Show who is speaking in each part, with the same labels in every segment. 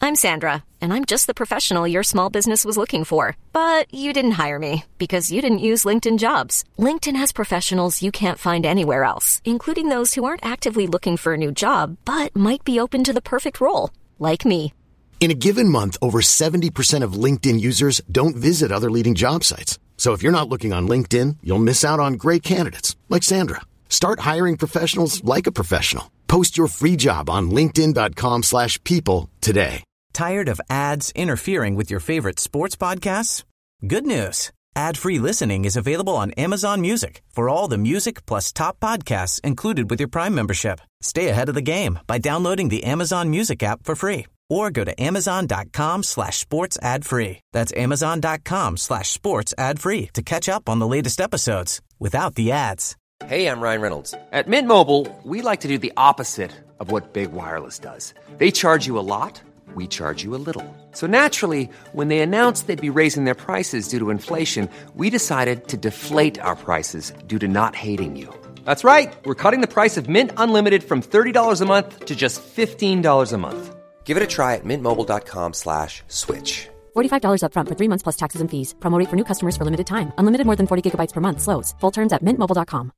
Speaker 1: I'm Sandra, and I'm just the professional your small business was looking for. But you didn't hire me because you didn't use LinkedIn Jobs. LinkedIn has professionals you can't find anywhere else, including those who aren't actively looking for a new job, but might be open to the perfect role, like me.
Speaker 2: In a given month, over 70% of LinkedIn users don't visit other leading job sites. So if you're not looking on LinkedIn, you'll miss out on great candidates like Sandra. Start hiring professionals like a professional. Post your free job on linkedin.com/people today.
Speaker 3: Tired of ads interfering with your favorite sports podcasts? Good news. Ad-free listening is available on Amazon Music for all the music plus top podcasts included with your Prime membership. Stay ahead of the game by downloading the Amazon Music app for free or go to amazon.com/sports ad free. That's amazon.com/sports ad free to catch up on the latest episodes without the ads.
Speaker 4: Hey, I'm Ryan Reynolds. At Mint Mobile, we like to do the opposite of what Big Wireless does. They charge you a lot, we charge you a little. So naturally, when they announced they'd be raising their prices due to inflation, we decided to deflate our prices due to not hating you. That's right. We're cutting the price of Mint Unlimited from $30 a month to just $15 a month. Give it a try at mintmobile.com/switch.
Speaker 5: $45 up front for 3 months plus taxes and fees. Promo rate for new customers for limited time. Unlimited more than 40 gigabytes per month. Slows full terms at mintmobile.com.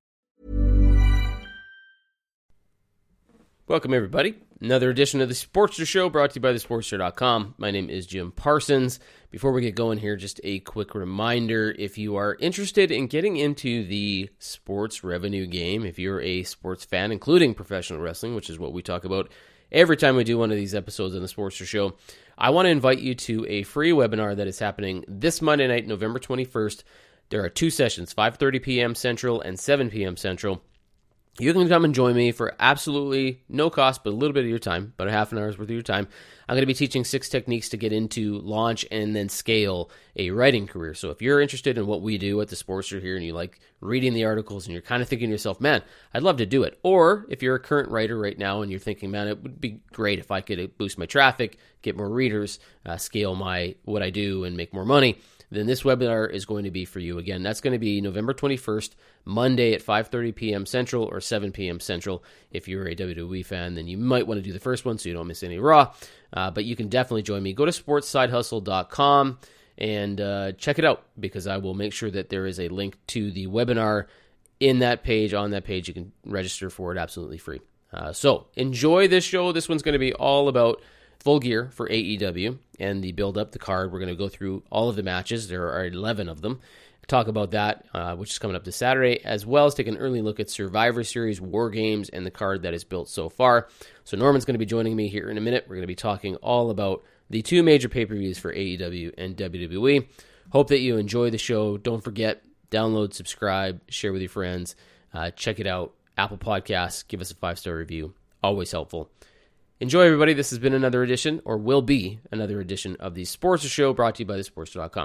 Speaker 6: Welcome, everybody. Another edition of the Sportster Show brought to you by thesportster.com. My name is Jim Parsons. Before we get going here, just a quick reminder. If you are interested in getting into the sports revenue game, if you're a sports fan, including professional wrestling, which is what we talk about every time we do one of these episodes on the Sportster Show, I want to invite you to a free webinar that is happening this Monday night, November 21st. There are 2 sessions, 5:30 p.m. Central and 7 p.m. Central. You can come and join me for absolutely no cost, but a little bit of your time, about a half an hour's worth of your time. I'm going to be teaching 6 techniques to get into, launch, and then scale a writing career. So if you're interested in what we do at the Sportster here and you like reading the articles and you're kind of thinking to yourself, man, I'd love to do it. Or if you're a current writer right now and you're thinking, man, it would be great if I could boost my traffic, get more readers, scale what I do, and make more money, then this webinar is going to be for you. Again, that's going to be November 21st, Monday at 5:30 p.m. Central or 7 p.m. Central. If you're a WWE fan, then you might want to do the first one so you don't miss any Raw. But you can definitely join me. Go to sportsidehustle.com and check it out, because I will make sure that there is a link to the webinar in that page. On that page, you can register for it absolutely free. So enjoy this show. This one's going to be all about Full Gear for AEW and the build-up, the card. We're going to go through all of the matches. There are 11 of them. Talk about that, which is coming up this Saturday, as well as take an early look at Survivor Series, War Games, and the card that is built so far. So Norman's going to be joining me here in a minute. We're going to be talking all about the 2 major pay-per-views for AEW and WWE. Hope that you enjoy the show. Don't forget, download, subscribe, share with your friends. Check it out. Apple Podcasts, give us a 5-star review. Always helpful. Enjoy, everybody. This has been another edition, or will be another edition, of the Sportster Show brought to you by thesportster.com.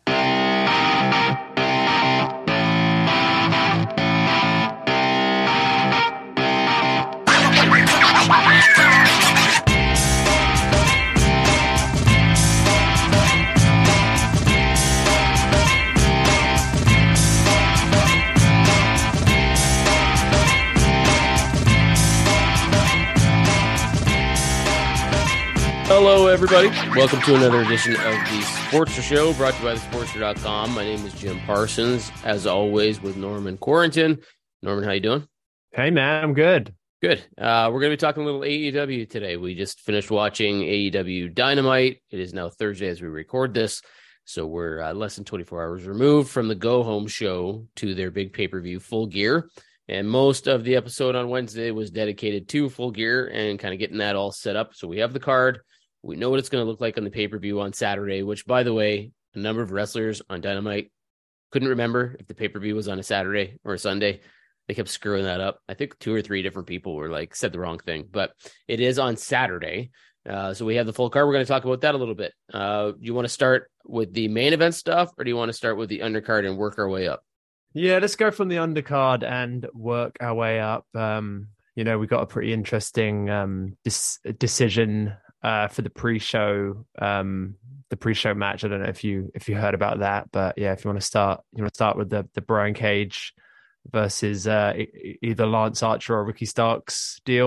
Speaker 6: Hello, everybody. Welcome to another edition of the Sportster Show, brought to you by thesportster.com. My name is Jim Parsons, as always, with Norman Quarrington. Norman, how you doing?
Speaker 7: Hey, man, I'm good.
Speaker 6: Good. We're going to be talking a little AEW today. We just finished watching AEW Dynamite. It is now Thursday as we record this, so we're less than 24 hours removed from the go-home show to their big pay-per-view, Full Gear. And most of the episode on Wednesday was dedicated to Full Gear and kind of getting that all set up. So we have the card. We know what it's going to look like on the pay-per-view on Saturday, which, by the way, a number of wrestlers on Dynamite couldn't remember if the pay-per-view was on a Saturday or a Sunday. They kept screwing that up. I think 2 or 3 different people were said the wrong thing, but it is on Saturday. So we have the full card. We're going to talk about that a little bit. Do you want to start with the main event stuff, or do you want to start with the undercard and work our way up?
Speaker 7: Yeah, let's go from the undercard and work our way up. We got a pretty interesting decision for the pre-show match. I don't know if you heard about that, but yeah, if you want to start with the Brian Cage versus either Lance Archer or Ricky Starks deal.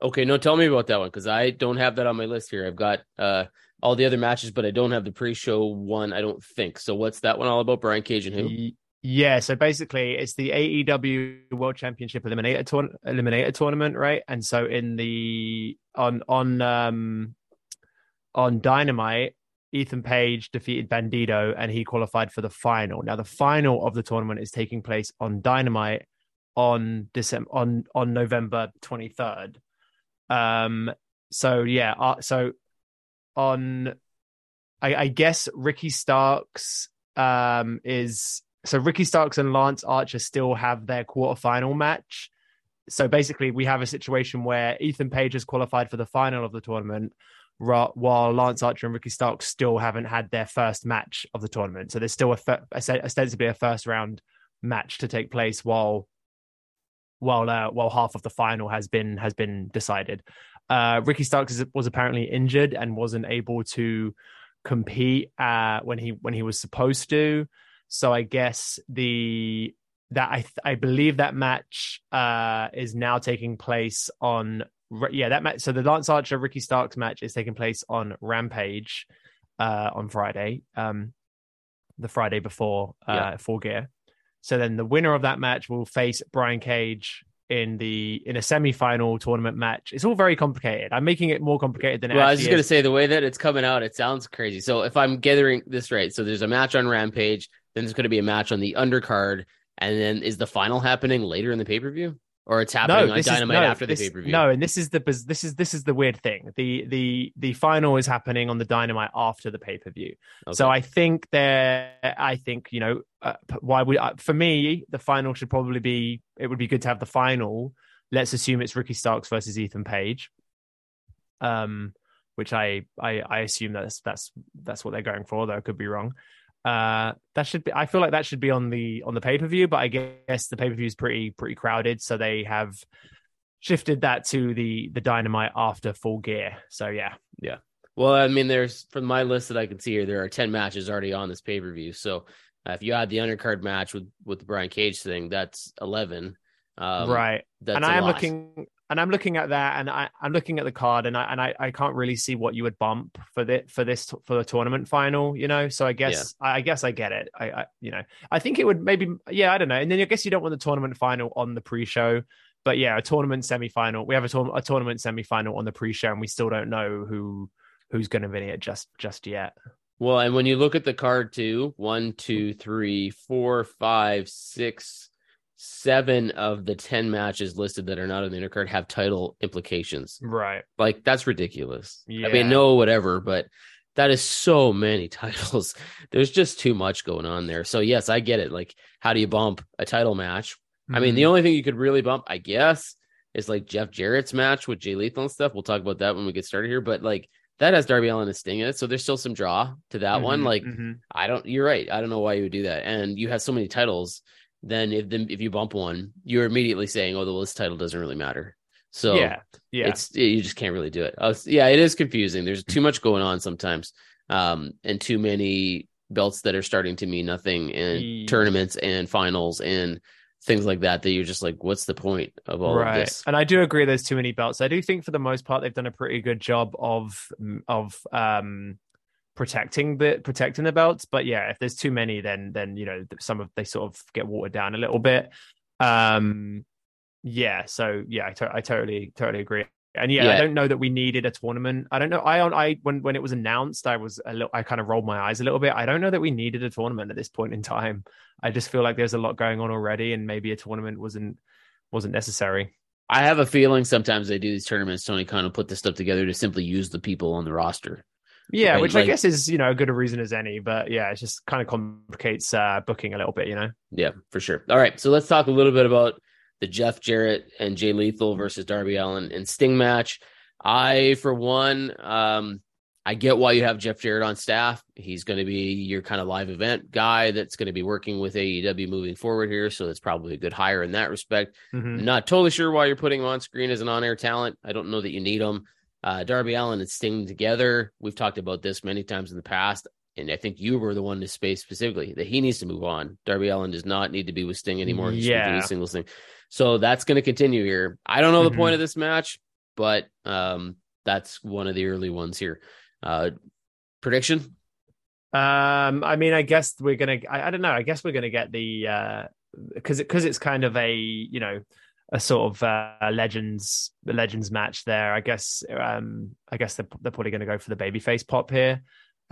Speaker 6: Okay, no, tell me about that one, because I don't have that on my list here. I've got all the other matches, but I don't have the pre-show one, I don't think. So what's that one all about? Brian Cage and who?
Speaker 7: Yeah, so basically it's the AEW World Championship Eliminator tournament, right? And so in the on Dynamite, Ethan Page defeated Bandido and he qualified for the final. Now the final of the tournament is taking place on Dynamite on November 23rd. So I guess Ricky Starks Ricky Starks and Lance Archer still have their quarterfinal match. So basically we have a situation where Ethan Page has qualified for the final of the tournament, while Lance Archer and Ricky Starks still haven't had their first match of the tournament. So there's still ostensibly a first round match to take place while half of the final has been decided. Ricky Starks was apparently injured and wasn't able to compete when he was supposed to. So I guess I believe that match is now taking place on that match. So the Lance Archer Ricky Starks match is taking place on Rampage on Friday, the Friday before Full Gear. So then the winner of that match will face Brian Cage in a semi-final tournament match. It's all very complicated. I'm making it more complicated than it actually is.
Speaker 6: I was just going to say, the way that it's coming out, it sounds crazy. So if I'm gathering this right, so there's a match on Rampage, then there's going to be a match on the undercard, and then is the final happening later in the pay-per-view? Or it's happening on Dynamite after the pay-per-view?
Speaker 7: No, and this is the weird thing. The final is happening on the Dynamite after the pay-per-view. Okay. So I think for me, the final should probably be, it would be good to have the final. Let's assume it's Ricky Starks versus Ethan Page. Which I assume that's what they're going for, though I could be wrong. I feel like that should be on the pay-per-view, but I guess the pay-per-view is pretty crowded, so they have shifted that to the Dynamite after Full Gear. So yeah.
Speaker 6: Well, I mean, there's, from my list that I can see here, there are 10 matches already on this pay-per-view. So if you add the undercard match with the Brian Cage thing, that's 11.
Speaker 7: Right.
Speaker 6: That's
Speaker 7: I'm looking at that, and I'm looking at the card, and I can't really see what you would bump for the tournament final, So I guess I get it. I think it would maybe, I don't know. And then I guess you don't want the tournament final on the pre-show, but a tournament semifinal. We have a tournament semifinal on the pre-show, and we still don't know who's going to win it just yet.
Speaker 6: Well, and when you look at the card too, 1, 2, 3, 4, 5, 6. 7 of the 10 matches listed that are not on the undercard have title implications.
Speaker 7: Right.
Speaker 6: Like, that's ridiculous.
Speaker 7: Yeah.
Speaker 6: I mean, no, whatever, but that is so many titles. There's just too much going on there. So yes, I get it. Like, how do you bump a title match? Mm-hmm. I mean, the only thing you could really bump, I guess, is like Jeff Jarrett's match with Jay Lethal and stuff. We'll talk about that when we get started here, but like, that has Darby Allin and Sting in it. So there's still some draw to that one. Like, you're right. I don't know why you would do that. And you have so many titles. Then if you bump one, you're immediately saying, "Oh, the list title doesn't really matter." So you just can't really do it. It is confusing. There's too much going on sometimes, and too many belts that are starting to mean nothing, and tournaments and finals and things like that. That you're just like, what's the point of all of this?
Speaker 7: And I do agree, there's too many belts. I do think for the most part they've done a pretty good job of protecting the belts, but if there's too many, then they sort of get watered down a little bit. I totally agree. And I don't know that we needed a tournament. I don't know. When it was announced, I kind of rolled my eyes a little bit. I don't know that we needed a tournament at this point in time. I just feel like there's a lot going on already, and maybe a tournament wasn't necessary.
Speaker 6: I have a feeling sometimes they do these tournaments, Tony, kind of put this stuff together to simply use the people on the roster.
Speaker 7: Yeah, right? Which I guess is, a good a reason as any, but it just kind of complicates booking a little bit,
Speaker 6: Yeah, for sure. All right, so let's talk a little bit about the Jeff Jarrett and Jay Lethal versus Darby Allin and Sting match. I, for one, I get why you have Jeff Jarrett on staff. He's going to be your kind of live event guy that's going to be working with AEW moving forward here, so that's probably a good hire in that respect. Mm-hmm. Not totally sure why you're putting him on screen as an on-air talent. I don't know that you need him. Darby Allin and Sting together, we've talked about this many times in the past, and I think you were the one to space specifically that he needs to move on. Darby Allin does not need to be with Sting anymore. He's doing a singles thing. So that's going to continue here. I don't know the point of this match, but that's one of the early ones here. Prediction?
Speaker 7: I mean, I guess we're gonna. I don't know. I guess we're gonna get the because it's kind of a a sort of legends match there. I guess they're probably going to go for the babyface pop here.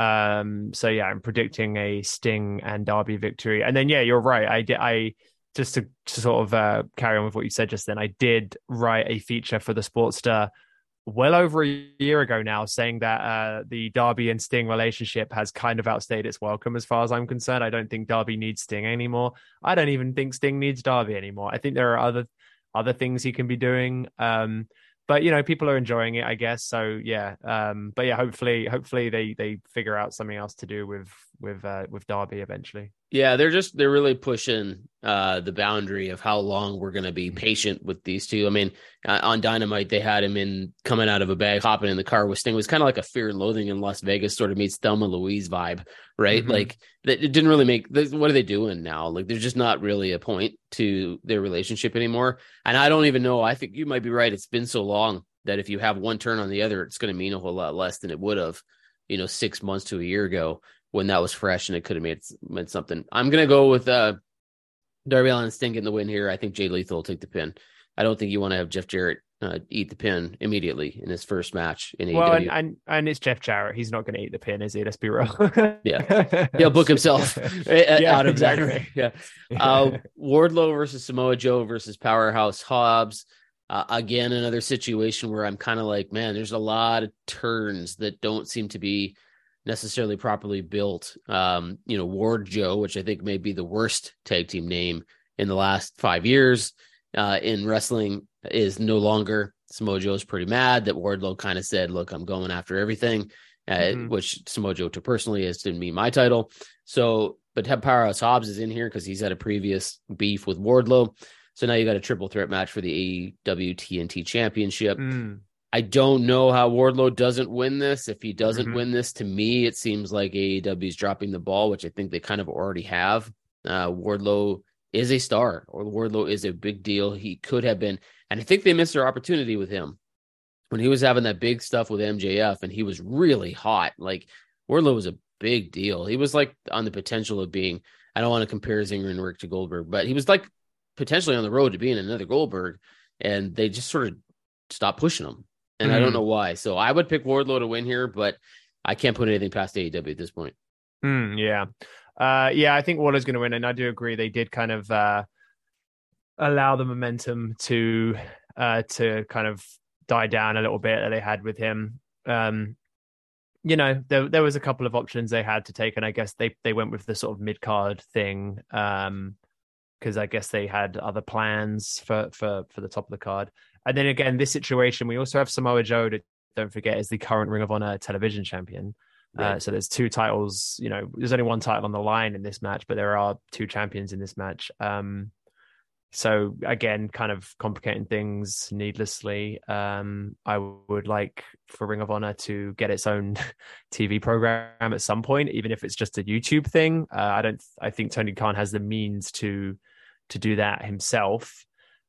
Speaker 7: So yeah, I'm predicting a Sting and Darby victory. And then yeah, you're right. I just to sort of carry on with what you said just then. I did write a feature for the Sportster well over a year ago now, saying that the Darby and Sting relationship has kind of outstayed its welcome as far as I'm concerned. I don't think Darby needs Sting anymore. I don't even think Sting needs Darby anymore. I think there are other things he can be doing. But people are enjoying it, I guess. So yeah. But yeah, hopefully they figure out something else to do with Darby eventually.
Speaker 6: Yeah, they're really pushing the boundary of how long we're going to be patient with these two. I mean, on Dynamite, they had him coming out of a bag, hopping in the car with Sting. It was kind of like a Fear and Loathing in Las Vegas sort of meets Thelma Louise vibe, right? Mm-hmm. Like, it didn't really make, what are they doing now? Like, there's just not really a point to their relationship anymore. And I don't even know, I think you might be right. It's been so long that if you have one turn on the other, it's going to mean a whole lot less than it would have, 6 months to a year ago, when that was fresh and it could have made something. I'm going to go with Darby Allin and Sting getting the win here. I think Jay Lethal will take the pin. I don't think you want to have Jeff Jarrett eat the pin immediately in his first match in AEW.
Speaker 7: Well, and it's Jeff Jarrett. He's not going to eat the pin, is he? Let's be real.
Speaker 6: Yeah. He'll book himself out of that. Yeah. Wardlow versus Samoa Joe versus Powerhouse Hobbs. Again, another situation where I'm kind of like, man, there's a lot of turns that don't seem to be necessarily properly built. Ward Joe, which I think may be the worst tag team name in the last 5 years in wrestling, is no longer. Samoa Joe's pretty mad that Wardlow kind of said, look, I'm going after everything, which Samoa Joe took personally as to me, my title. So, but Powerhouse Hobbs is in here because he's had a previous beef with Wardlow. So now you got a triple threat match for the AEW TNT Championship. I don't know how Wardlow doesn't win this. If he doesn't win this, to me, it seems like AEW is dropping the ball, which I think they kind of already have. Wardlow is a star, or Wardlow is a big deal. He could have been, and I think they missed their opportunity with him when he was having that big stuff with MJF, and he was really hot. Like, Wardlow was a big deal. He was like on the potential of being, I don't want to compare Zinger and Rick to Goldberg, but he was like potentially on the road to being another Goldberg, and they just sort of stopped pushing him. And I don't know why. So I would pick Wardlow to win here, but I can't put anything past AEW at this point.
Speaker 7: Yeah. I think Wardlow's going to win. And I do agree. They did kind of allow the momentum to kind of die down a little bit that they had with him. There was a couple of options they had to take. And I guess they went with the sort of mid-card thing because I guess they had other plans for the top of the card. And then again, this situation, we also have Samoa Joe, that, don't forget, is the current Ring of Honor television champion. Right. So there's two titles, there's only one title on the line in this match, but there are two champions in this match. So again, kind of complicating things needlessly. I would like for Ring of Honor to get its own TV program at some point, even if it's just a YouTube thing. I think Tony Khan has the means to do that himself.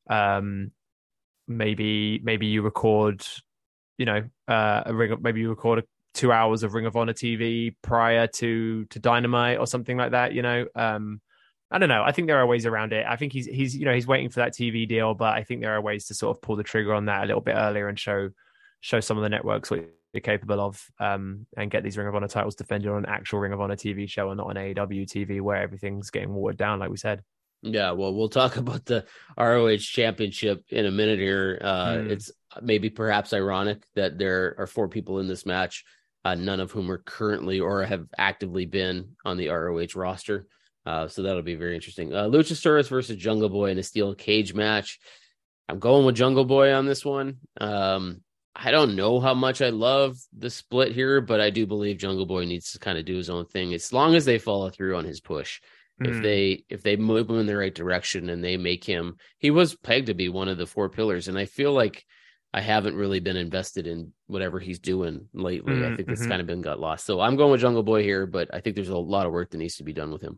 Speaker 7: Maybe you record, maybe you record 2 hours of Ring of Honor TV prior to Dynamite or something like that. I don't know. I think there are ways around it. I think he's waiting for that TV deal, but I think there are ways to sort of pull the trigger on that a little bit earlier and show some of the networks what you're capable of, and get these Ring of Honor titles defended on an actual Ring of Honor TV show and not an AEW TV where everything's getting watered down, like we said. Yeah,
Speaker 6: well, we'll talk about the ROH Championship in a minute here. It's maybe perhaps ironic that there are 4 people in this match, none of whom are currently or have actively been on the ROH roster. So that'll be very interesting. Luchasaurus versus Jungle Boy in a steel cage match. I'm going with Jungle Boy on this one. I don't know how much I love the split here, but I do believe Jungle Boy needs to kind of do his own thing as long as they follow through on his push. If they move him in the right direction and they make him, he was pegged to be one of the 4 pillars. And I feel like I haven't really been invested in whatever he's doing lately. I think that's kind of got lost. So I'm going with Jungle Boy here, but I think there's a lot of work that needs to be done with him.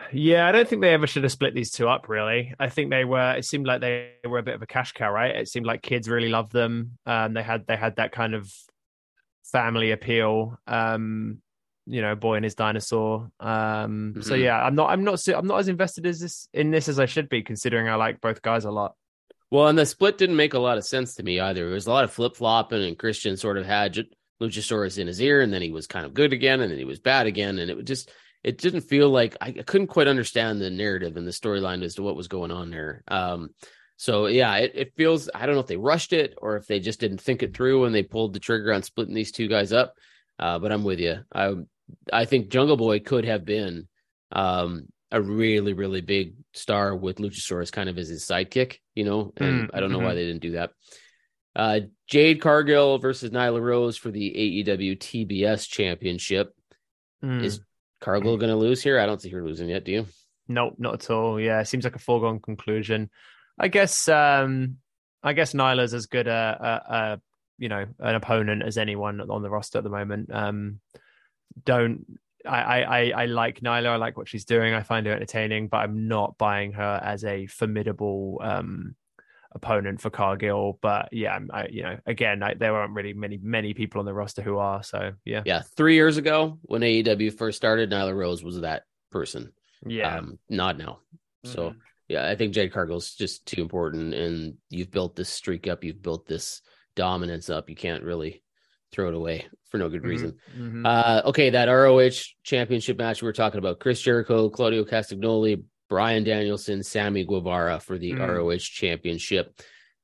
Speaker 7: Yeah, I don't think they ever should have split these two up, really. I think it seemed like they were a bit of a cash cow, right? It seemed like kids really loved them. They had that kind of family appeal. Boy and his dinosaur. So
Speaker 6: Mhm.
Speaker 7: yeah, I'm not as invested in this as I should be, considering I like both guys a lot.
Speaker 6: Well, and the split didn't make a lot of sense to me either. There was a lot of flip flopping, and Christian sort of had Luchasaurus in his ear, and then he was kind of good again, and then he was bad again, and it didn't feel like I couldn't quite understand the narrative and the storyline as to what was going on there. So yeah, it feels, I don't know if they rushed it or if they just didn't think it through when they pulled the trigger on splitting these two guys up. But I'm with you. I think Jungle Boy could have been a really, really big star with Luchasaurus kind of as his sidekick, and I don't know why they didn't do that. Jade Cargill versus Nyla Rose for the AEW TBS championship. Is Cargill going to lose here? I don't see her losing yet. Do you?
Speaker 7: Nope, not at all. Yeah, it seems like a foregone conclusion. I guess Nyla's as good an opponent as anyone on the roster at the moment. Don't I like Nyla. I like what she's doing. I find her entertaining, but I'm not buying her as a formidable opponent for Cargill. But yeah, there aren't really many people on the roster who are. So yeah,
Speaker 6: yeah. 3 years ago when AEW first started, Nyla Rose was that person.
Speaker 7: Yeah,
Speaker 6: not now. So yeah, I think Jade Cargill's just too important, and you've built this streak up. You've built this dominance up. You can't really throw it away for no good reason. Okay, that ROH championship match we were talking about: Chris Jericho, Claudio Castagnoli, Bryan Danielson, Sammy Guevara for the ROH championship.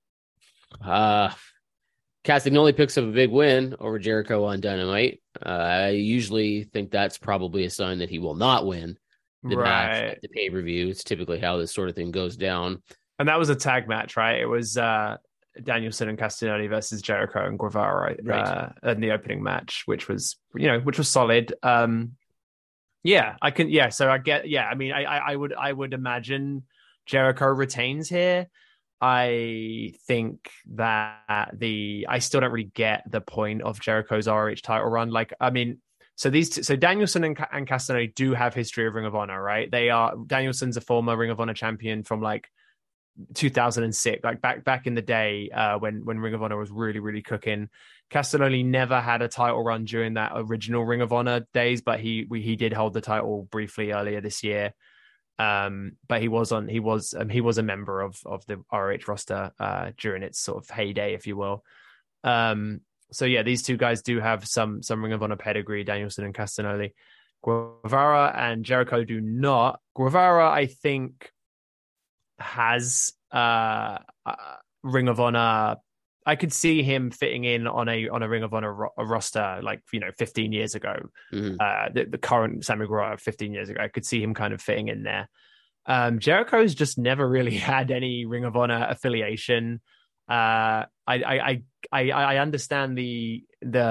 Speaker 6: Castagnoli picks up a big win over Jericho on Dynamite. I usually think that's probably a sign that he will not win the match at the pay-per-view. It's typically how this sort of thing goes down.
Speaker 7: And that was a tag match, right? It was Danielson and Castagnoli versus Jericho and Guevara in the opening match, which was solid. Yeah, I can. Yeah, so I get. Yeah, I mean, I would imagine Jericho retains here. I think that I still don't really get the point of Jericho's ROH title run. Like, I mean, so Danielson and Castagnoli do have history of Ring of Honor, right? Danielson's a former Ring of Honor champion from like 2006, like back in the day when Ring of Honor was really, really cooking. Castagnoli never had a title run during that original Ring of Honor days, but he did hold the title briefly earlier this year. But he was a member of the ROH roster during its sort of heyday, if you will. So yeah, these two guys do have some Ring of Honor pedigree, Danielson and Castagnoli. Guevara and Jericho do not. Guevara, I think, has Ring of Honor. I could see him fitting in on a Ring of Honor roster, like 15 years ago. The current Sammy Guevara 15 years ago, I could see him kind of fitting in there. Jericho's just never really had any Ring of Honor affiliation. I understand the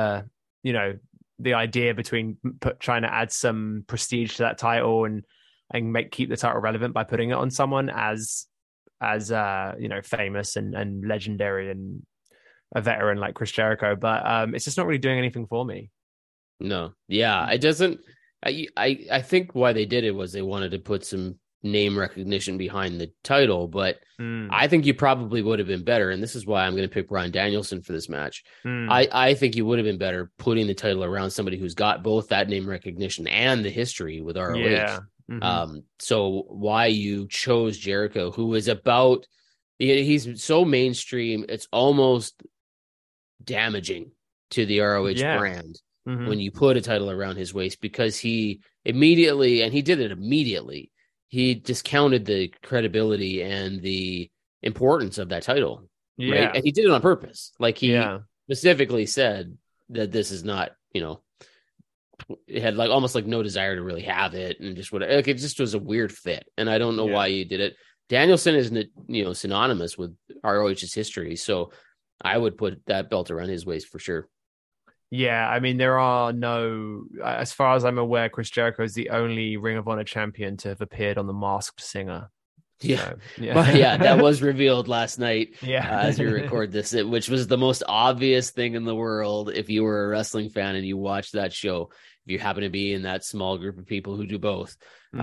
Speaker 7: idea between trying to add some prestige to that title and keep the title relevant by putting it on someone as famous and legendary and a veteran like Chris Jericho, but it's just not really doing anything for me.
Speaker 6: No, yeah, it doesn't. I think why they did it was they wanted to put some name recognition behind the title, but I think you probably would have been better, and this is why I'm going to pick Bryan Danielson for this match. I think you would have been better putting the title around somebody who's got both that name recognition and the history with ROH.
Speaker 7: Yeah.
Speaker 6: So why you chose Jericho, who is about, he's so mainstream, it's almost damaging to the ROH brand when you put a title around his waist, because he immediately, and he did it immediately, he discounted the credibility and the importance of that title.
Speaker 7: Yeah.
Speaker 6: Right? And he did it on purpose. Like he specifically said that this is not, it had like almost like no desire to really have it, and just what it just was a weird fit. And I don't know why he did it. Danielson isn't, synonymous with ROH's history. So I would put that belt around his waist for sure.
Speaker 7: Yeah, I mean, there are no, as far as I'm aware, Chris Jericho is the only Ring of Honor champion to have appeared on The Masked Singer.
Speaker 6: Yeah.
Speaker 7: So, yeah.
Speaker 6: But yeah, that was revealed last night as we
Speaker 7: Yeah.
Speaker 6: record this, which was the most obvious thing in the world if you were a wrestling fan and you watched that show. If you happen to be in that small group of people who do both,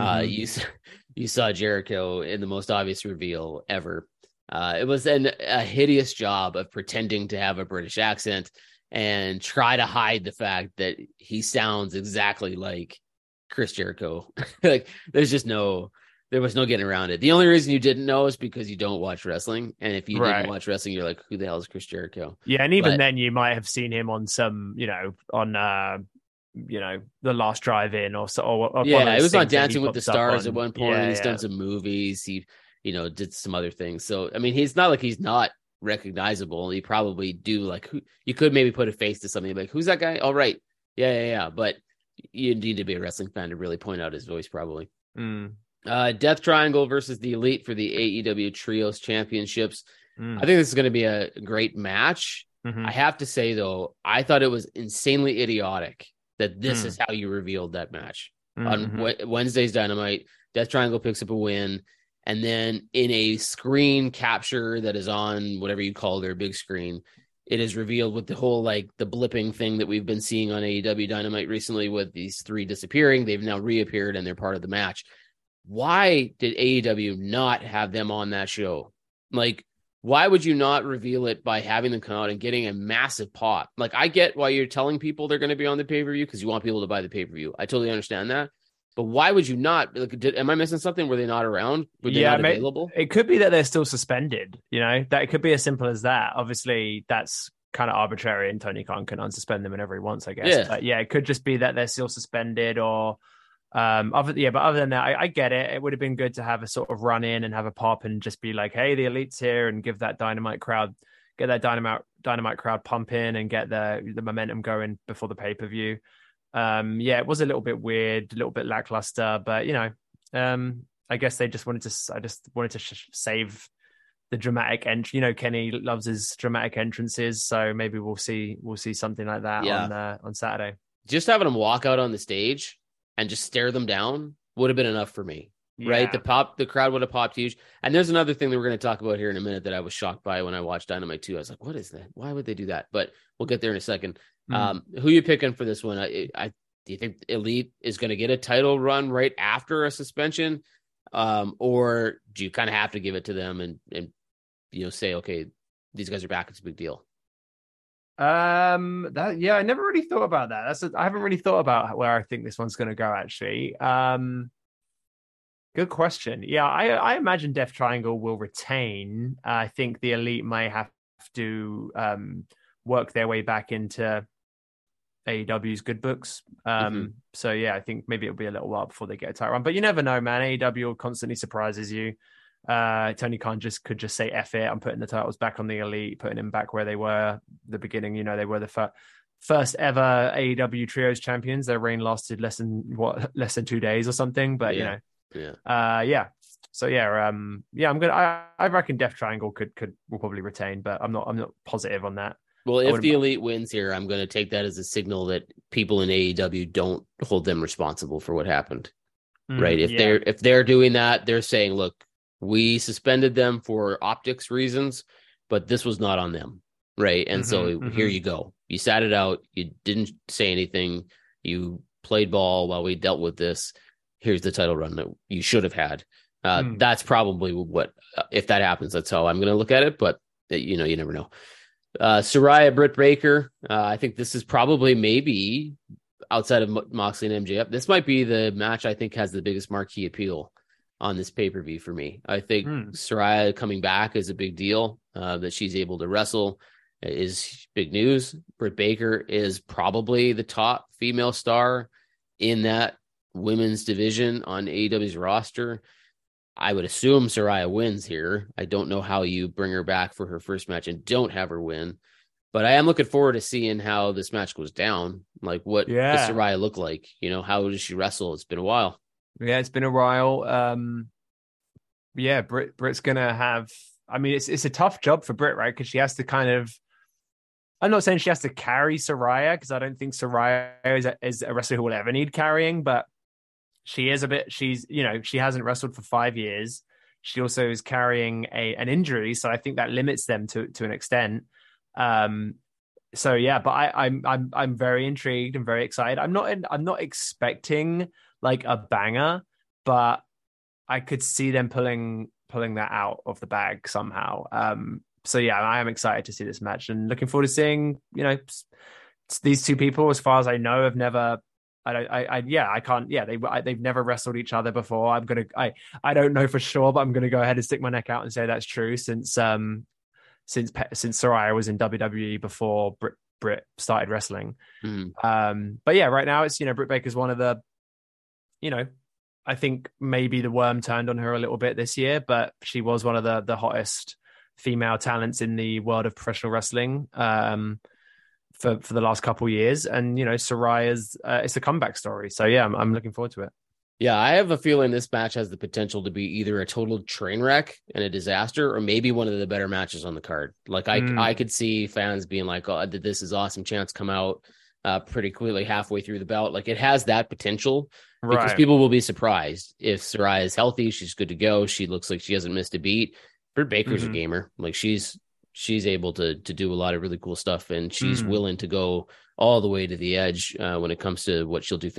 Speaker 6: you saw Jericho in the most obvious reveal ever. It was a hideous job of pretending to have a British accent and try to hide the fact that he sounds exactly like Chris Jericho. Like there was no getting around it. The only reason you didn't know is because you don't watch wrestling. And if you didn't watch wrestling, you're like, who the hell is Chris Jericho?
Speaker 7: Yeah. And even then you might have seen him on some, on, The Last Drive-In or
Speaker 6: it was on Dancing with the Stars at one point.
Speaker 7: Yeah,
Speaker 6: he's done some movies. He, did some other things. So, I mean, he's not like he's not recognizable. You probably do like you could maybe put a face to something like, who's that guy? All right. Yeah. But you need to be a wrestling fan to really point out his voice probably. Death Triangle versus the Elite for the AEW Trios Championships. I think this is going to be a great match. I have to say though, I thought it was insanely idiotic that this is how you revealed that match. On Wednesday's Dynamite, Death Triangle picks up a win. And then in a screen capture that is on whatever you call their big screen, it is revealed with the whole like the blipping thing that we've been seeing on AEW Dynamite recently with these three disappearing. They've now reappeared and they're part of the match. Why did AEW not have them on that show? Like, why would you not reveal it by having them come out and getting a massive pop? Like, I get why you're telling people they're going to be on the pay-per-view because you want people to buy the pay-per-view. I totally understand that. But why would you not? Like, am I missing something? Were they not around? Were they not available?
Speaker 7: It could be that they're still suspended. That it could be as simple as that. Obviously, that's kind of arbitrary, and Tony Khan can unsuspend them whenever he wants, I guess.
Speaker 6: Yeah.
Speaker 7: But it could just be that they're still suspended, or but other than that, I get it. It would have been good to have a sort of run in and have a pop and just be like, "Hey, the Elite's here," and give that dynamite crowd crowd pumping and get the momentum going before the pay-per-view. It was a little bit weird, a little bit lackluster, but I guess they just wanted to save the dramatic entry. Kenny loves his dramatic entrances, so maybe we'll see something like that on Saturday.
Speaker 6: Just having them walk out on the stage and just stare them down would have been enough for me. Right? The crowd would have popped huge. And there's another thing that we're going to talk about here in a minute that I was shocked by when I watched Dynamite 2. I was like, what is that? Why would they do that? But we'll get there in a second. Who you picking for this one? Do you think Elite is going to get a title run right after a suspension? Or do you kind of have to give it to them and say, okay, these guys are back. It's a big deal.
Speaker 7: I never really thought about that. I haven't really thought about where I think this one's going to go, actually. Good question. Yeah, I imagine Death Triangle will retain. I think the Elite may have to work their way back into AEW's good books. So yeah, I think maybe it'll be a little while before they get a title run. But you never know, man. AEW constantly surprises you. Tony Khan could just say F it, I'm putting the titles back on the Elite, putting them back where they were at the beginning. They were the first ever AEW Trios champions. Their reign lasted less than 2 days or something. But So I reckon Death Triangle will probably retain, but I'm not positive on that.
Speaker 6: Well, if the Elite wins here, I'm going to take that as a signal that people in AEW don't hold them responsible for what happened. Right? If they're doing that, they're saying, look, we suspended them for optics reasons, but this was not on them. Right? And here you go. You sat it out. You didn't say anything. You played ball while we dealt with this. Here's the title run that you should have had. That's probably what, if that happens, that's how I'm going to look at it. But, you never know. Saraya, Britt Baker. I think this is probably maybe outside of Moxley and MJF. This might be the match I think has the biggest marquee appeal on this pay-per-view for me. I think Saraya coming back is a big deal. That she's able to wrestle is big news. Britt Baker is probably the top female star in that women's division on AEW's roster. I would assume Saraya wins here. I don't know how you bring her back for her first match and don't have her win, but I am looking forward to seeing how this match goes down. Like, what does Saraya look like? How does she wrestle? It's been a while.
Speaker 7: Yeah, it's been a while. Britt's gonna have. I mean, it's a tough job for Britt, right? Because she has to kind of. I'm not saying she has to carry Saraya, because I don't think Saraya is a wrestler who will ever need carrying, but she is a bit. She hasn't wrestled for 5 years. she also is carrying an injury, so I think that limits them to an extent. So yeah, but I'm very intrigued and very excited. I'm not expecting like a banger, but I could see them pulling that out of the bag somehow. So yeah, I am excited to see this match and looking forward to seeing, these two people, as far as I know, have never. I can't. Yeah, they've never wrestled each other before. I don't know for sure, but I'm gonna go ahead and stick my neck out and say that's true. Since Saraya was in WWE before Britt started wrestling. But yeah, right now it's Britt Baker's one of the, I think maybe the worm turned on her a little bit this year, but she was one of the hottest female talents in the world of professional wrestling. For the last couple of years, and Saraya's it's a comeback story. So yeah, I'm looking forward to it.
Speaker 6: Yeah, I have a feeling this match has the potential to be either a total train wreck and a disaster, or maybe one of the better matches on the card. Like I could see fans being like, "Oh, this is awesome chance come out pretty quickly halfway through the bout." Like it has that potential because people will be surprised if Saraya is healthy. She's good to go. She looks like she hasn't missed a beat. Britt Baker's a gamer. Like she's able to do a lot of really cool stuff, and she's willing to go all the way to the edge when it comes to what she'll do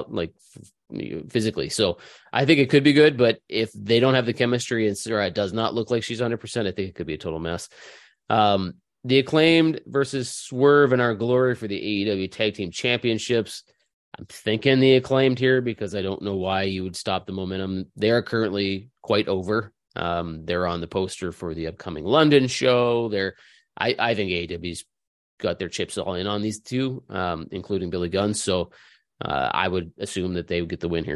Speaker 6: physically. So I think it could be good, but if they don't have the chemistry and Sarah does not look like she's 100%, I think it could be a total mess. The Acclaimed versus Swerve and Our Glory for the AEW Tag Team Championships. I'm thinking the Acclaimed here because I don't know why you would stop the momentum. They are currently quite over. They're on the poster for the upcoming London show. I think AEW's got their chips all in on these two, including Billy Gunn. So I would assume that they would get the win here.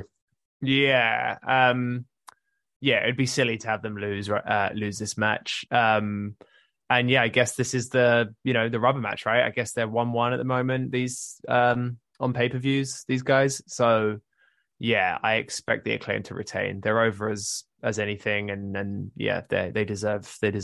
Speaker 7: Yeah. It'd be silly to have them lose this match. And yeah, I guess this is the rubber match, right? I guess they're 1-1 at the moment, these on pay-per-views, these guys. So yeah, I expect the Acclaim to retain. They're over as anything, and yeah, they deserve a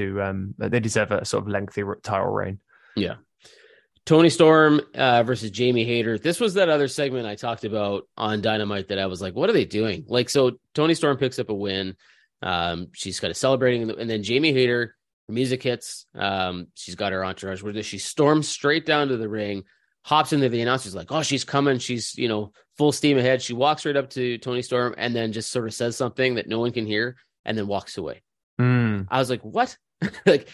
Speaker 7: sort of lengthy title reign. Yeah.
Speaker 6: Toni Storm versus Jamie Hayter. This was that other segment I talked about on Dynamite that I was like, what are they doing? Like, so Toni Storm picks up a win. She's kind of celebrating, and then Jamie Hayter, her music hits. She's got her entourage with her. She storms straight down to the ring, hops into the announcer's like, oh, she's coming. She's, full steam ahead. She walks right up to Toni Storm and then just sort of says something that no one can hear and then walks away. I was like, what? Like,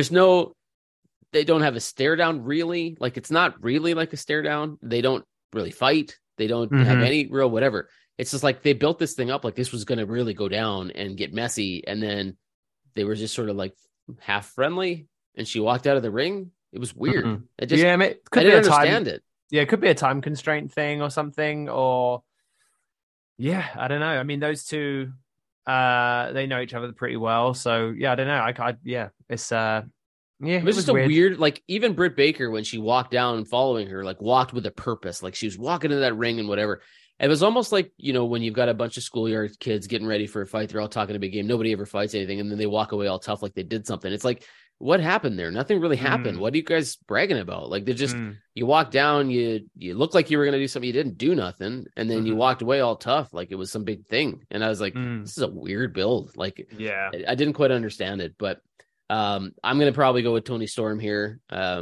Speaker 6: they don't have a stare down really. Like, it's not really like a stare down. They don't really fight. They don't have any real whatever. It's just like they built this thing up like this was going to really go down and get messy. And then they were just sort of like half friendly and she walked out of the ring. It was weird. It just, I didn't understand it.
Speaker 7: Yeah, it could be a time constraint thing or something, or yeah, I don't know. I mean, those two, they know each other pretty well, so yeah, I don't know. It's it was
Speaker 6: just a weird. Like even Britt Baker, when she walked down and following her, like walked with a purpose, like she was walking into that ring and whatever. It was almost like, when you've got a bunch of schoolyard kids getting ready for a fight, they're all talking a big game, nobody ever fights anything, and then they walk away all tough like they did something. It's like, what happened there? Nothing really happened. What are you guys bragging about? Like, they're just, you walked down, you looked like you were going to do something, you didn't do nothing, and then you walked away all tough like it was some big thing. And I was like, this is a weird build. Like, yeah, I didn't quite understand it, but I'm going to probably go with Toni Storm here.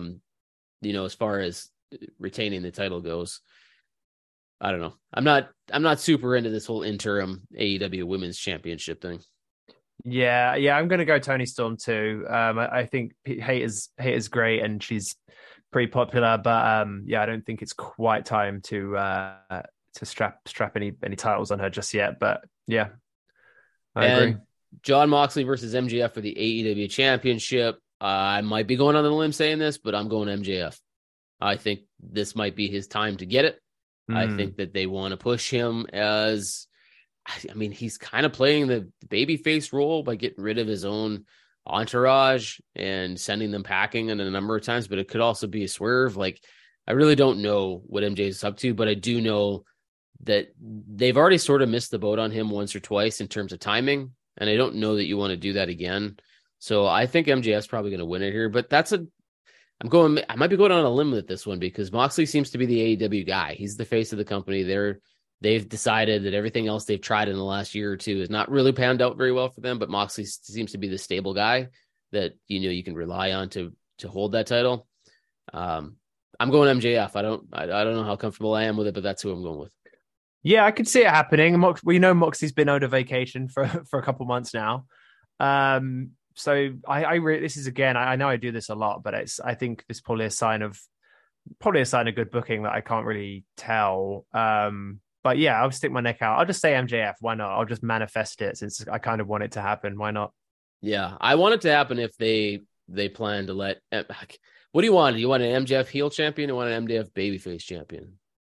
Speaker 6: As far as retaining the title goes, I don't know. I'm not super into this whole interim AEW Women's Championship thing.
Speaker 7: Yeah, I'm going to go Toni Storm too. I think Hayter's great and she's pretty popular, but I don't think it's quite time to strap any titles on her just yet. But yeah, I agree.
Speaker 6: Jon Moxley versus MJF for the AEW Championship. I might be going on the limb saying this, but I'm going MJF. I think this might be his time to get it. I think that they want to push him as, he's kind of playing the babyface role by getting rid of his own entourage and sending them packing in a number of times, but it could also be a swerve. Like, I really don't know what MJ is up to, but I do know that they've already sort of missed the boat on him once or twice in terms of timing, and I don't know that you want to do that again. So I think MJF's probably going to win it here, but I might be going on a limb with this one because Moxley seems to be the AEW guy. He's the face of the company. They're they've decided that everything else they've tried in the last year or two has not really panned out very well for them, but Moxley seems to be the stable guy that, you can rely on to hold that title. I'm going MJF. I don't know how comfortable I am with it, but that's who I'm going with.
Speaker 7: Yeah, I could see it happening. We know Moxie's been on a vacation for a couple months now. So this is, again, I know I do this a lot, but I think this is probably a sign of good booking that I can't really tell. But yeah, I'll stick my neck out. I'll just say MJF. Why not? I'll just manifest it since I kind of want it to happen. Why not?
Speaker 6: Yeah, I want it to happen if they plan to let. What do you want? Do you want an MJF heel champion or want an MJF babyface champion?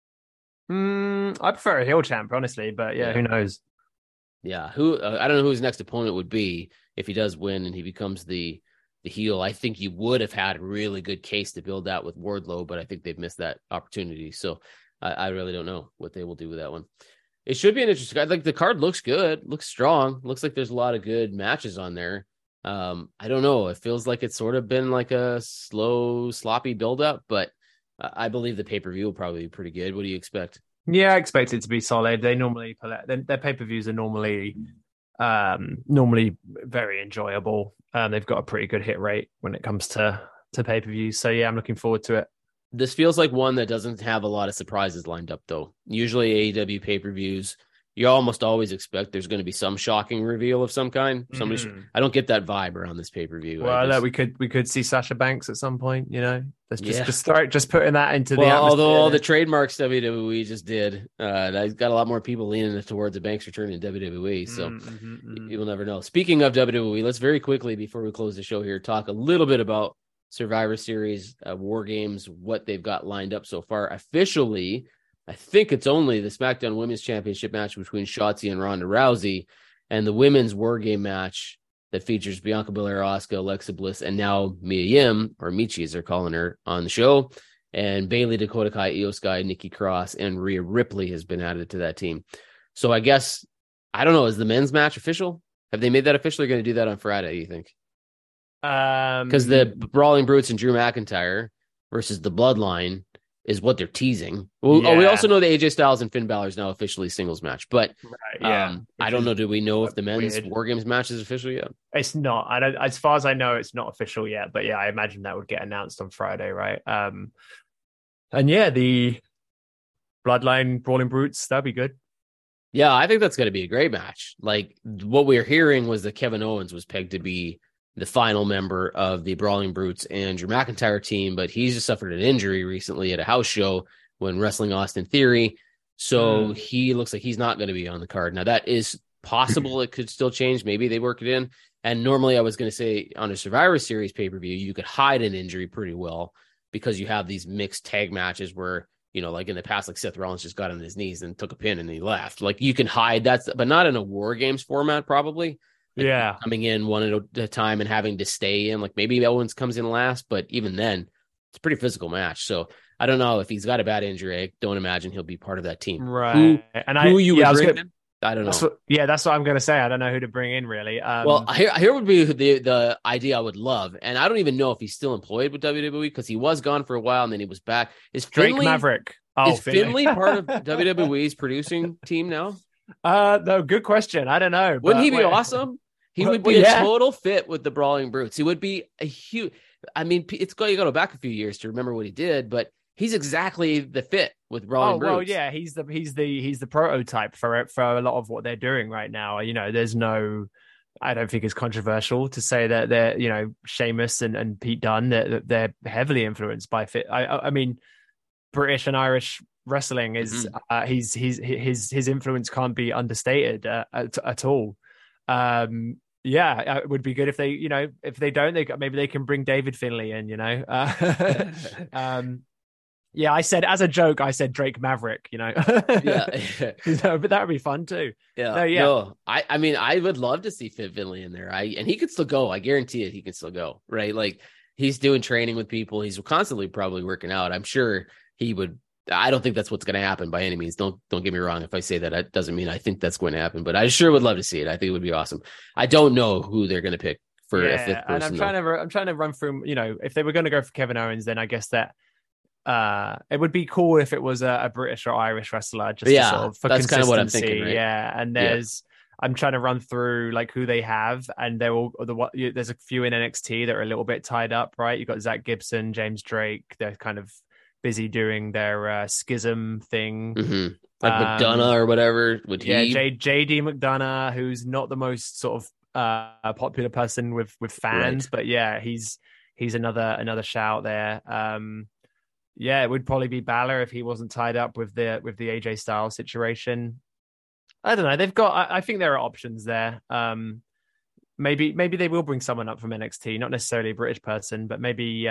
Speaker 7: I prefer a heel champ, honestly, but yeah, who knows?
Speaker 6: Yeah, I don't know who his next opponent would be if he does win and he becomes the heel. I think you would have had a really good case to build that with Wardlow, but I think they've missed that opportunity. So I really don't know what they will do with that one. It should be an interesting. Like the card looks good, looks strong, looks like there's a lot of good matches on there. I don't know. It feels like it's sort of been like a slow, sloppy buildup, but I believe the pay-per-view will probably be pretty good. What do you expect?
Speaker 7: Yeah, I expect it to be solid. They normally their pay-per-views are normally very enjoyable. They've got a pretty good hit rate when it comes to pay-per-views. So yeah, I'm looking forward to it.
Speaker 6: This feels like one that doesn't have a lot of surprises lined up, though. Usually AEW pay-per-views, you almost always expect there's going to be some shocking reveal of some kind. I don't get that vibe around this pay-per-view.
Speaker 7: Well, we could see Sasha Banks at some point, Let's just putting that into the atmosphere.
Speaker 6: Although all the trademarks WWE just did, that got a lot more people leaning towards the Banks return in WWE, so you will never know. Speaking of WWE, let's very quickly, before we close the show here, talk a little bit about Survivor Series, War Games, what they've got lined up so far. Officially, I think it's only the SmackDown Women's Championship match between Shotzi and Ronda Rousey, and the Women's War Game match that features Bianca Belair, Asuka, Alexa Bliss, and now Mia Yim, or Michi as they're calling her, on the show. And Bayley, Dakota Kai, Io Sky, Nikki Cross, and Rhea Ripley has been added to that team. So I guess, I don't know, is the men's match official? Have they made that official? Or are going to do that on Friday, you think? Because the Brawling Brutes and Drew McIntyre versus the Bloodline is what they're teasing. We also know that AJ Styles and Finn Balor is now officially singles match, but I don't know. Do we know if the men's War Games match is official yet?
Speaker 7: It's not. I don't. As far as I know, it's not official yet. But yeah, I imagine that would get announced on Friday, right? And yeah, the Bloodline Brawling Brutes, that'd be good.
Speaker 6: Yeah, I think that's going to be a great match. Like what we were hearing was that Kevin Owens was pegged to be the final member of the Brawling Brutes and Drew McIntyre team, but he's just suffered an injury recently at a house show when wrestling Austin Theory. So he looks like he's not going to be on the card. Now that is possible. It could still change. Maybe they work it in. And normally I was going to say on a Survivor Series pay-per-view, you could hide an injury pretty well because you have these mixed tag matches where, like in the past, like Seth Rollins just got on his knees and took a pin and he left. Like you can hide that, but not in a War Games format, probably. Like coming in one at a time and having to stay in, like maybe Owens comes in last, but even then it's a pretty physical match. So I don't know if he's got a bad injury. I don't imagine he'll be part of that team.
Speaker 7: Right.
Speaker 6: Who you would bring in? I don't know.
Speaker 7: That's what I'm going to say. I don't know who to bring in really.
Speaker 6: Well, here would be the idea I would love. And I don't even know if he's still employed with WWE because he was gone for a while and then he was back. Is
Speaker 7: Drake Maverick?
Speaker 6: Is Finlay part of WWE's producing team now?
Speaker 7: No, good question. I don't know.
Speaker 6: Wouldn't he be awesome? He would be a total fit with the Brawling Brutes. He would be a huge. I mean, you got to go back a few years to remember what he did, but he's exactly the fit with Brawling Brutes.
Speaker 7: Well, yeah, he's the prototype for a lot of what they're doing right now. There's no. I don't think it's controversial to say that they're Sheamus and Pete Dunne that they're heavily influenced by fit. I mean, British and Irish wrestling is his influence can't be understated at all. It would be good if they if they don't, maybe they can bring David Finlay in. I said as a joke, I said Drake Maverick. But that would be fun too.
Speaker 6: I mean, I would love to see Finlay in there. And he could still go. I guarantee it. He can still go. Right, like he's doing training with people. He's constantly probably working out. I'm sure he would. I don't think that's what's going to happen by any means. Don't get me wrong. If I say that, it doesn't mean I think that's going to happen, but I sure would love to see it. I think it would be awesome. I don't know who they're going to pick for a fifth person.
Speaker 7: And I'm trying to run through, if they were going to go for Kevin Owens, then I guess that it would be cool if it was a British or Irish wrestler, just to sort of for
Speaker 6: that's kind of what I'm
Speaker 7: consistency.
Speaker 6: thinking, right?
Speaker 7: Yeah, and I'm trying to run through like who they have, and there's a few in NXT that are a little bit tied up, right? You've got Zach Gibson, James Drake. They're kind of busy doing their schism thing.
Speaker 6: Mm-hmm. Like McDonough or whatever.
Speaker 7: JD McDonough, who's not the most sort of popular person with fans, but yeah, he's another shout there. It would probably be Balor if he wasn't tied up with the AJ Styles situation. I don't know. I think there are options there. Maybe they will bring someone up from NXT, not necessarily a British person, but maybe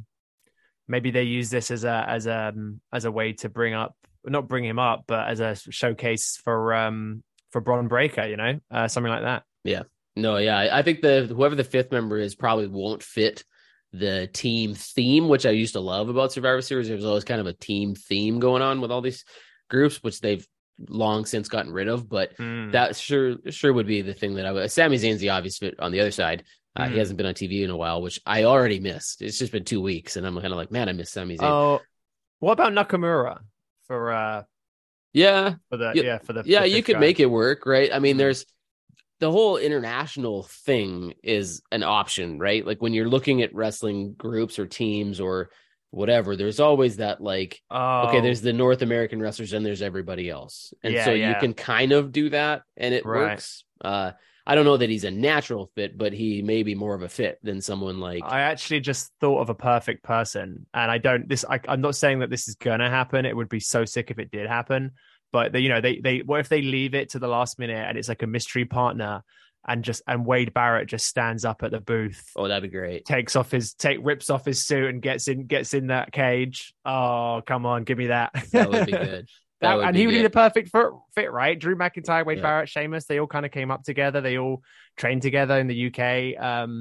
Speaker 7: they use this as a way to not bring him up, but as a showcase for Bron Breakker, something like that.
Speaker 6: Yeah. No, yeah. I think whoever the fifth member is probably won't fit the team theme, which I used to love about Survivor Series. There was always kind of a team theme going on with all these groups, which they've long since gotten rid of, but that sure would be the thing that I would. Sami Zayn's the obvious fit on the other side. He hasn't been on TV in a while, which I already missed. It's just been 2 weeks, and I'm kind of like, man, I miss Sami Zayn.
Speaker 7: Oh, what about Nakamura for
Speaker 6: you could
Speaker 7: guy.
Speaker 6: make it work, right? I mean, there's the whole international thing is an option, right? Like when you're looking at wrestling groups or teams or whatever, there's always that okay, there's the North American wrestlers and there's everybody else. And you can kind of do that and it works. I don't know that he's a natural fit, but he may be more of a fit than someone like...
Speaker 7: I actually just thought of a perfect person, and I'm not saying that this is going to happen. It would be so sick if it did happen. But they what if they leave it to the last minute and it's like a mystery partner and Wade Barrett just stands up at the booth.
Speaker 6: Oh, that'd be great.
Speaker 7: Rips off his suit and gets in that cage. Oh, come on, give me that.
Speaker 6: That would be good.
Speaker 7: He would be the perfect fit, right? Drew McIntyre, Wade Barrett, Sheamus, they all kind of came up together. They all trained together in the UK.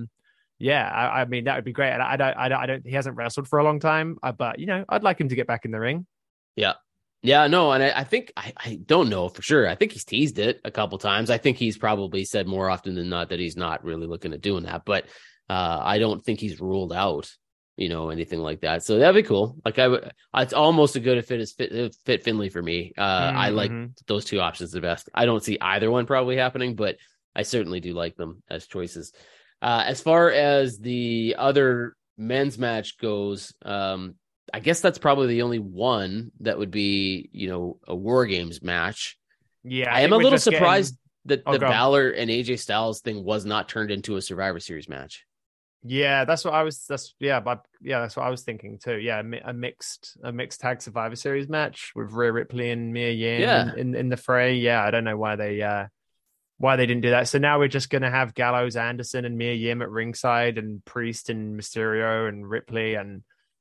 Speaker 7: I mean, that would be great. And I don't, he hasn't wrestled for a long time, but I'd like him to get back in the ring.
Speaker 6: Yeah. Yeah, no, and I think I don't know for sure. I think he's teased it a couple times. I think he's probably said more often than not that he's not really looking at doing that, but I don't think he's ruled out, anything like that. So that'd be cool. Like it's almost as good a fit as Fit Finlay for me. I like those two options the best. I don't see either one probably happening, but I certainly do like them as choices. As far as the other men's match goes, I guess that's probably the only one that would be, a War Games match.
Speaker 7: Yeah.
Speaker 6: I am a little surprised that the Balor and AJ Styles thing was not turned into a Survivor Series match.
Speaker 7: Yeah, that's what I was thinking too. Yeah, a mixed tag Survivor Series match with Rhea Ripley and Mia Yim in the fray. Yeah, I don't know why they didn't do that. So now we're just gonna have Gallows, Anderson, and Mia Yim at ringside, and Priest and Mysterio and Ripley and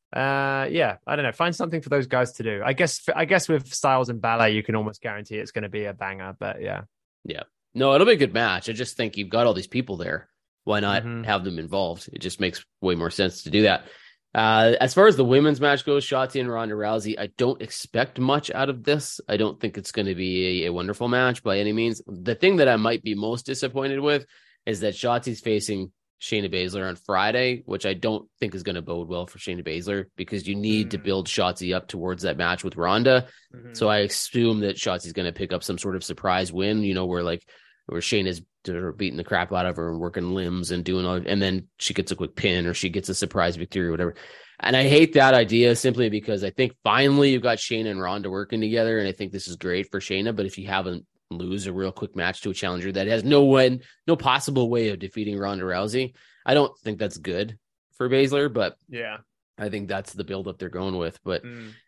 Speaker 7: I don't know. Find something for those guys to do. I guess with Styles and Balor, you can almost guarantee it's going to be a banger. But yeah.
Speaker 6: No, it'll be a good match. I just think you've got all these people there. Why not have them involved? It just makes way more sense to do that. As far as the women's match goes, Shotzi and Ronda Rousey, I don't expect much out of this. I don't think it's going to be a wonderful match by any means. The thing that I might be most disappointed with is that Shotzi's facing Shayna Baszler on Friday, which I don't think is going to bode well for Shayna Baszler because you need to build Shotzi up towards that match with Ronda. So I assume that Shotzi's going to pick up some sort of surprise win, where Shayna's beating the crap out of her and working limbs and doing all, and then she gets a quick pin or she gets a surprise victory or whatever. And I hate that idea simply because I think finally you've got Shayna and Ronda working together, and I think this is great for Shayna. But if you haven't lose a real quick match to a challenger that has no possible way of defeating Ronda Rousey, I don't think that's good for Baszler, but
Speaker 7: yeah,
Speaker 6: I think that's the buildup they're going with. But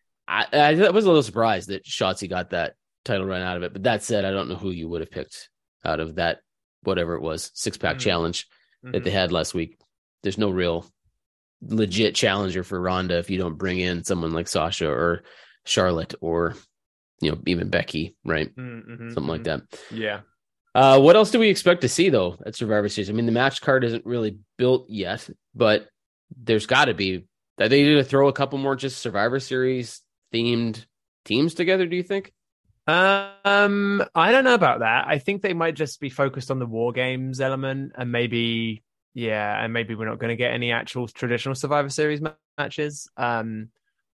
Speaker 6: I was a little surprised that Shotzi got that title run out of it. But that said, I don't know who you would have picked out of that, whatever it was, 6-pack challenge that they had last week. There's no real legit challenger for Ronda if you don't bring in someone like Sasha or Charlotte or even Becky, right? Something like that.
Speaker 7: Yeah.
Speaker 6: What else do we expect to see, though, at Survivor Series? I mean, the match card isn't really built yet, but there's got to be. Are they going to throw a couple more just Survivor Series themed teams together, do you think?
Speaker 7: I don't know about that. I think they might just be focused on the War Games element, and maybe we're not going to get any actual traditional Survivor Series matches.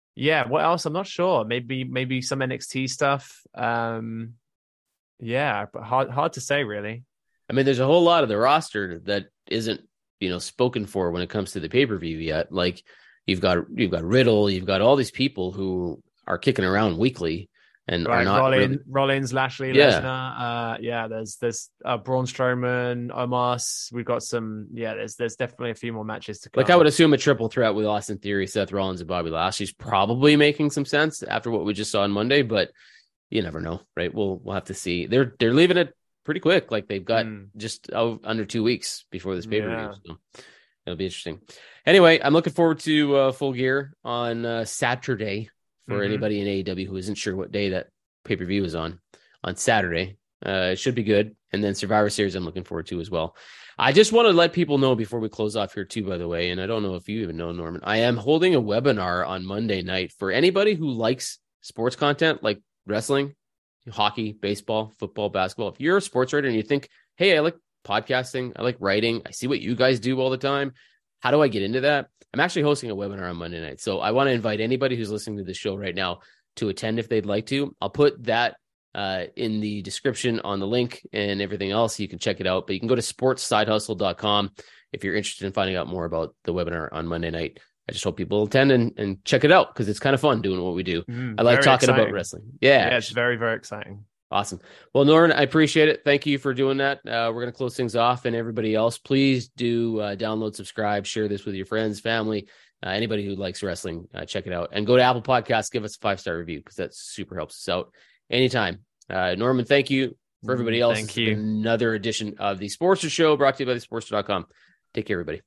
Speaker 7: Yeah, what else? I'm not sure. Maybe some NXT stuff. Yeah, but hard to say, really.
Speaker 6: I mean, there's a whole lot of the roster that isn't, spoken for when it comes to the pay-per-view yet. Like you've got Riddle, you've got all these people who are kicking around weekly and are not
Speaker 7: Rollins, Lashley, Lesnar. There's Braun Strowman, Omos. We've got some. Yeah, there's definitely a few more matches to come.
Speaker 6: Like I would assume a triple threat with Austin Theory, Seth Rollins, and Bobby Lashley's probably making some sense after what we just saw on Monday, but you never know, right? We'll have to see. They're leaving it pretty quick. Like they've got just under 2 weeks before this pay-per-view. So it'll be interesting. Anyway, I'm looking forward to Full Gear on Saturday for anybody in AEW who isn't sure what day that pay-per-view is on Saturday. It should be good. And then Survivor Series I'm looking forward to as well. I just want to let people know before we close off here too, by the way, and I don't know if you even know, Norman, I am holding a webinar on Monday night for anybody who likes sports content like wrestling, hockey, baseball, football, basketball. If you're a sports writer and you think, hey, I like podcasting, I like writing, I see what you guys do all the time, how do I get into that? I'm actually hosting a webinar on Monday night. So I want to invite anybody who's listening to this show right now to attend if they'd like to. I'll put that in the description on the link and everything else. You can check it out, but you can go to sportsidehustle.com if you're interested in finding out more about the webinar on Monday night. I just hope people attend and check it out because it's kind of fun doing what we do. I like talking about wrestling. Yeah,
Speaker 7: it's very, very exciting.
Speaker 6: Awesome. Well, Norman, I appreciate it. Thank you for doing that. We're going to close things off, and everybody else, please do download, subscribe, share this with your friends, family, anybody who likes wrestling. Check it out and go to Apple Podcasts. Give us a 5-star review because that super helps us out anytime. Norman, thank you. For everybody else,
Speaker 7: thank you.
Speaker 6: Another edition of the Sportster Show brought to you by thesportster.com. Take care, everybody.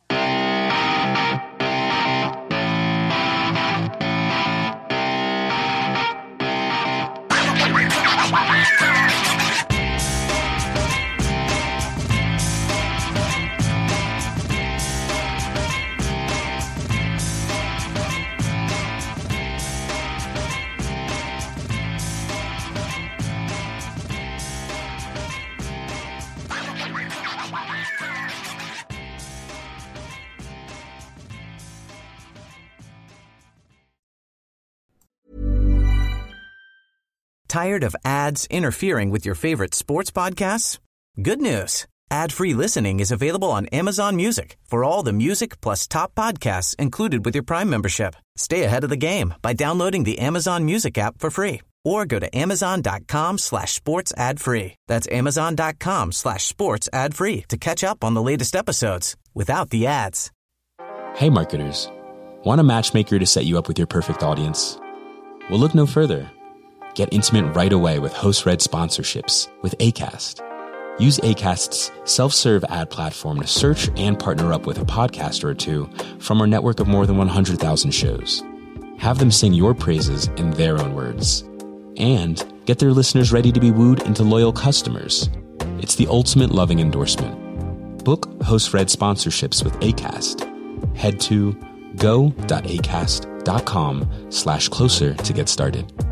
Speaker 3: Tired of ads interfering with your favorite sports podcasts? Good news. Ad-free listening is available on Amazon Music for all the music plus top podcasts included with your Prime membership. Stay ahead of the game by downloading the Amazon Music app for free or go to amazon.com/sports ad free. That's amazon.com/sports ad free to catch up on the latest episodes without the ads.
Speaker 8: Hey marketers, want a matchmaker to set you up with your perfect audience? Well, look no further. Get intimate right away with host-read sponsorships with Acast. Use Acast's self-serve ad platform to search and partner up with a podcaster or two from our network of more than 100,000 shows. Have them sing your praises in their own words. And get their listeners ready to be wooed into loyal customers. It's the ultimate loving endorsement. Book host-read sponsorships with Acast. Head to go.acast.com/closer to get started.